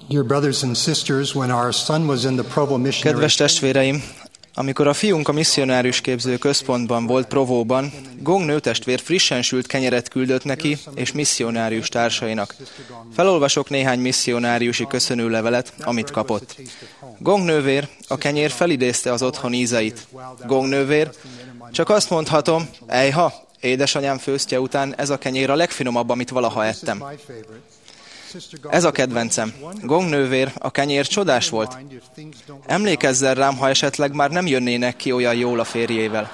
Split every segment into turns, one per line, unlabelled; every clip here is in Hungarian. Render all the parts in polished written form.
Dear brothers and sisters, when our son was in the Provo missionary...
Kedves testvéreim, amikor a fiunk a misszionárius képző központban volt Provóban, Gong nőtestvér frissen sült kenyeret küldött neki és misszionárius társainak. Felolvasok néhány misszionáriusi köszönőlevelet, amit kapott. Gong nővér, a kenyér felidézte az otthon ízeit. Gong nővér, csak azt mondhatom, ejha, édesanyám főztje után ez a kenyér a legfinomabb, amit valaha ettem. Ez a kedvencem. Gong nővér, a kenyér csodás volt. Emlékezzel rám, ha esetleg már nem jönnének ki olyan jól a férjével.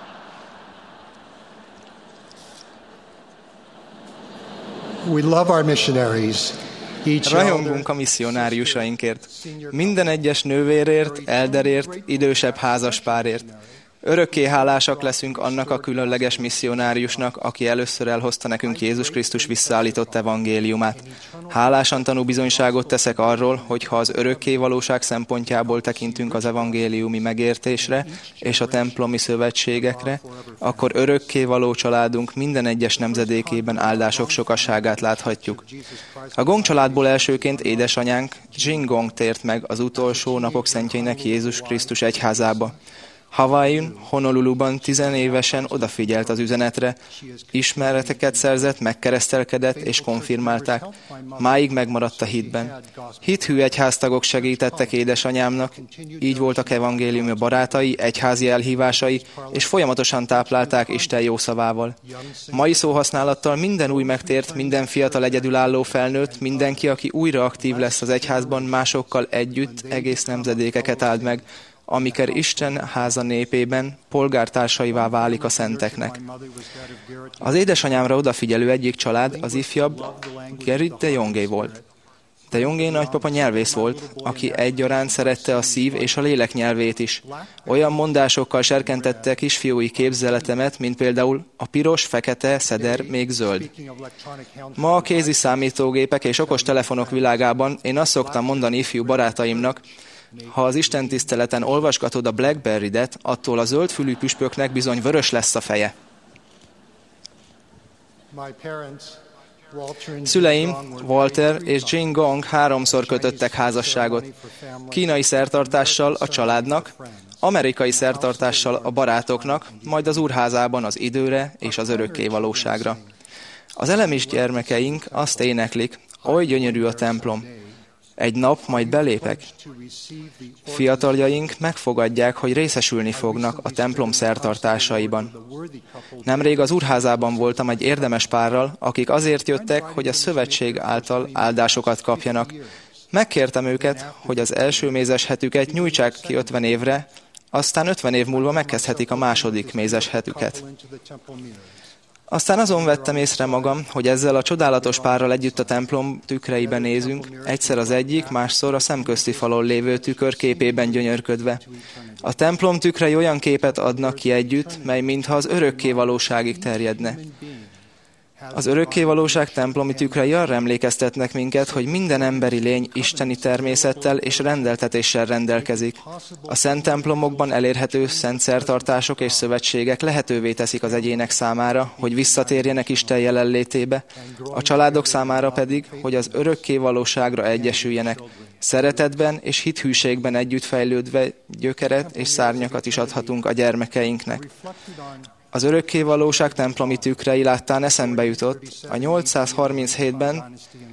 We love our missionaries.
Rajongunk a misszionáriusainkért. Minden egyes nővérért, elderért, idősebb házaspárért. Örökké hálásak leszünk annak a különleges misszionáriusnak, aki először elhozta nekünk Jézus Krisztus visszaállított evangéliumát. Hálásan tanúbizonyságot teszek arról, hogy ha az örökké valóság szempontjából tekintünk az evangéliumi megértésre és a templomi szövetségekre, akkor örökké való családunk minden egyes nemzedékében áldások sokaságát láthatjuk. A Gong családból elsőként édesanyánk Jing Gong tért meg az utolsó napok szentjeinek Jézus Krisztus egyházába. Hawaii-n, Honoluluban 10 évesen odafigyelt az üzenetre, ismereteket szerzett, megkeresztelkedett és konfirmálták. Máig megmaradt a hitben. Hithű egyháztagok segítettek édesanyámnak, így voltak evangéliumi barátai, egyházi elhívásai, és folyamatosan táplálták Isten jó szavával. Mai szóhasználattal minden új megtért, minden fiatal egyedülálló felnőtt, mindenki, aki újra aktív lesz az egyházban, másokkal együtt egész nemzedékeket áld meg, amikor Isten háza népében polgártársaivá válik a szenteknek. Az édesanyámra odafigyelő egyik család az ifjabb Gerrit de Jongé volt. De Jongé nagypapa nyelvész volt, aki egyaránt szerette a szív és a lélek nyelvét is. Olyan mondásokkal serkentette kisfiúi képzeletemet, mint például a piros, fekete, szeder, még zöld. Ma a kézi számítógépek és okos telefonok világában én azt szoktam mondani ifjú barátaimnak, ha az istentiszteleten olvasgatod a Blackberry-det, attól a zöldfülű püspöknek bizony vörös lesz a feje. Szüleim, Walter és Jing Gong 3-szor kötöttek házasságot. Kínai szertartással a családnak, amerikai szertartással a barátoknak, majd az úrházában az időre és az örökké valóságra. Az elemis gyermekeink azt éneklik, oly gyönyörű a templom. Egy nap majd belépek. Fiataljaink megfogadják, hogy részesülni fognak a templom szertartásaiban. Nemrég az úrházában voltam egy érdemes párral, akik azért jöttek, hogy a szövetség által áldásokat kapjanak. Megkértem őket, hogy az első mézes hetüket nyújtsák ki 50 évre, aztán 50 év múlva megkezdhetik a második mézes hetüket. Aztán azon vettem észre magam, hogy ezzel a csodálatos párral együtt a templom tükreiben nézünk, egyszer az egyik, másszor a szemközti falon lévő tükör képében gyönyörködve. A templom tükrei olyan képet adnak ki együtt, mely mintha az örökké valóságig terjedne. Az örökké valóság templomi tükrei arra emlékeztetnek minket, hogy minden emberi lény isteni természettel és rendeltetéssel rendelkezik. A szent templomokban elérhető szent szertartások és szövetségek lehetővé teszik az egyének számára, hogy visszatérjenek Isten jelenlétébe, a családok számára pedig, hogy az örökké valóságra egyesüljenek. Szeretetben és hithűségben együtt fejlődve gyökeret és szárnyakat is adhatunk a gyermekeinknek. Az örökké valóság templomi tükrei láttán eszembe jutott, a 837-ben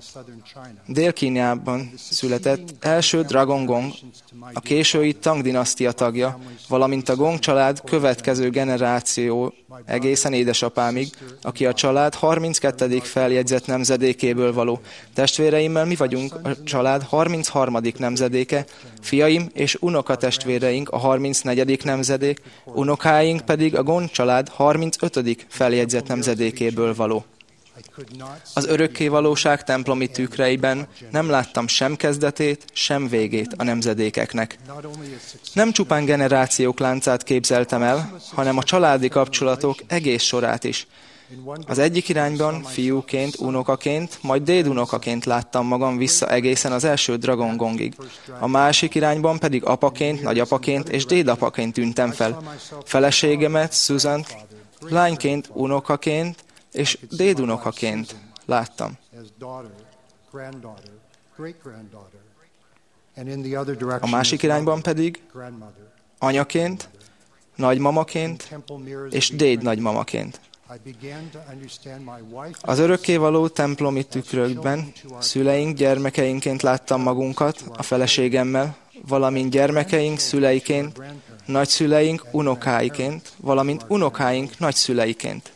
Dél-Kínában született első Dragon Gong, a késői Tang dinasztia tagja, valamint a Gong család következő generáció egészen édesapámig, aki a család 32. feljegyzett nemzedékéből való. Testvéreimmel mi vagyunk a család 33. nemzedéke, fiaim és unokatestvéreink a 34. nemzedék, unokáink pedig a Gong család 35. feljegyzett nemzedékéből való. Az örökké valóság templomi tükreiben nem láttam sem kezdetét, sem végét a nemzedékeknek. Nem csupán generációk láncát képzeltem el, hanem a családi kapcsolatok egész sorát is. Az egyik irányban fiúként, unokaként, majd dédunokaként láttam magam vissza egészen az első Dragon Gongig. A másik irányban pedig apaként, nagyapaként és dédapaként tűntem fel. Feleségemet, Susan-t lányként, unokaként és dédunokaként láttam. A másik irányban pedig anyaként, nagymamaként és dédnagymamaként. Az örökkévaló templomi tükrökben szüleink gyermekeinként láttam magunkat a feleségemmel, valamint gyermekeink szüleiként, nagyszüleink unokáiként, valamint unokáink nagyszüleiként.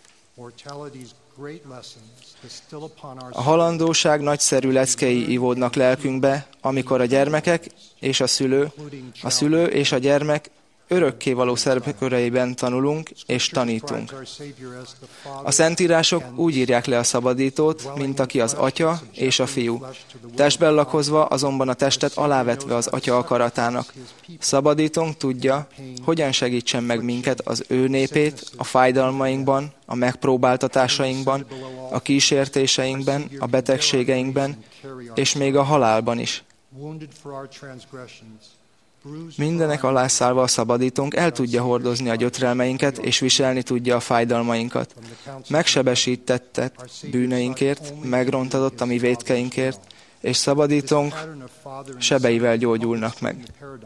A halandóság nagyszerű leckei ivódnak lelkünkbe, amikor a gyermekek és a szülő és a gyermek örökkévaló szerepköreiben tanulunk és tanítunk. A Szentírások úgy írják le a szabadítót, mint aki az Atya és a Fiú. Testben lakozva, azonban a testet alávetve az Atya akaratának. Szabadítónk tudja, hogyan segítsen meg minket az ő népét a fájdalmainkban, a megpróbáltatásainkban, a kísértéseinkben, a betegségeinkben, és még a halálban is. Mindenek alászállva a szabadítónk el tudja hordozni a gyötrelmeinket, és viselni tudja a fájdalmainkat. Megsebesítettet bűneinkért, megrontatott a mi vétkeinkért, és szabadítónk sebeivel gyógyulnak meg.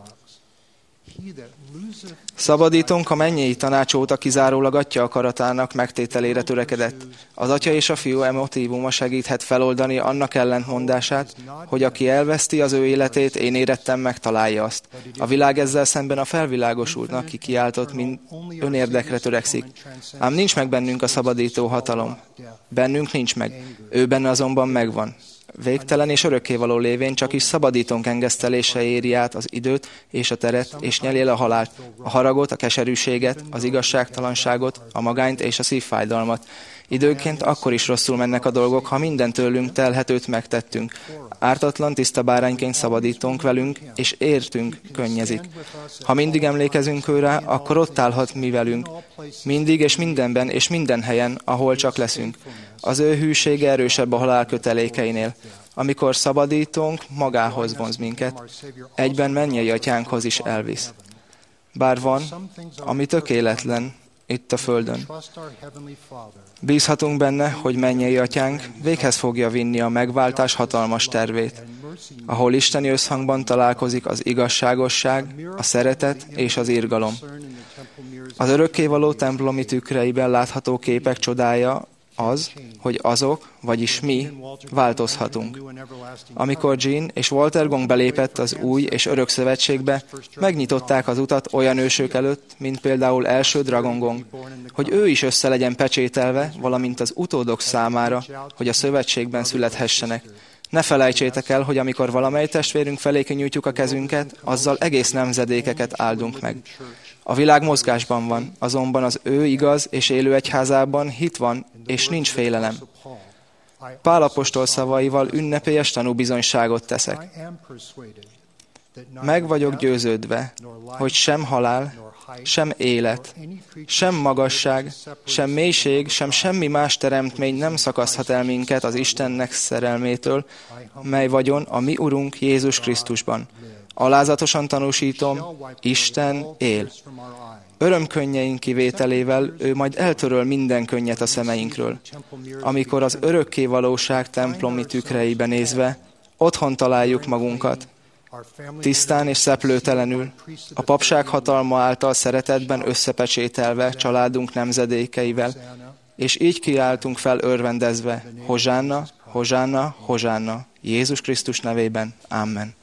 Szabadítónk a mennyei tanács óta kizárólag Atya akaratának megtételére törekedett. Az Atya és a Fiú emotívuma segíthet feloldani annak ellentmondását, hogy aki elveszti az ő életét, én érettem, megtalálja azt. A világ ezzel szemben a felvilágosultnak kikiáltott, mint önérdekre törekszik. Ám nincs meg bennünk a szabadító hatalom. Bennünk nincs meg. Ő benne azonban megvan. Végtelen és örökkévaló lévén csak is szabadítónk engesztelése éri át az időt és a teret, és nyeli el a halált, a haragot, a keserűséget, az igazságtalanságot, a magányt és a szívfájdalmat. Időnként akkor is rosszul mennek a dolgok, ha minden tőlünk telhetőt megtettünk. Ártatlan, tiszta bárányként szabadítónk velünk, és értünk könnyezik. Ha mindig emlékezünk őrá, akkor ott állhat mi velünk. Mindig és mindenben és minden helyen, ahol csak leszünk. Az ő hűsége erősebb a halál kötelékeinél. Amikor szabadítónk magához vonz minket, egyben mennyei atyánkhoz is elvisz. Bár van, ami tökéletlen itt a földön. Bízhatunk benne, hogy mennyei atyánk véghez fogja vinni a megváltás hatalmas tervét, ahol isteni összhangban találkozik az igazságosság, a szeretet és az irgalom. Az örökkévaló templomi tükreiben látható képek csodája az, hogy azok, vagyis mi változhatunk. Amikor Jean és Walter Gong belépett az új és örök szövetségbe, megnyitották az utat olyan ősök előtt, mint például első Dragon Gong, hogy ő is össze legyen pecsételve, valamint az utódok számára, hogy a szövetségben születhessenek. Ne felejtsétek el, hogy amikor valamely testvérünk felé kinyújtjuk a kezünket, azzal egész nemzedékeket áldunk meg. A világ mozgásban van, azonban az ő igaz és élő egyházában hit van, és nincs félelem. Pál apostol szavaival ünnepélyes tanúbizonyságot teszek. Meg vagyok győződve, hogy sem halál, sem élet, sem magasság, sem mélység, sem semmi más teremtmény nem szakaszthat el minket az Istennek szerelmétől, mely vagyon a mi Urunk Jézus Krisztusban. Alázatosan tanúsítom, Isten él. Örömkönnyeink kivételével ő majd eltöröl minden könnyet a szemeinkről. Amikor az örökkévalóság templomi tükreibe nézve, otthon találjuk magunkat, tisztán és szeplőtelenül, a papság hatalma által szeretetben összepecsételve családunk nemzedékeivel, és így kiáltunk fel örvendezve, Hozsánna, Hozsánna, Hozsánna, Jézus Krisztus nevében. Amen.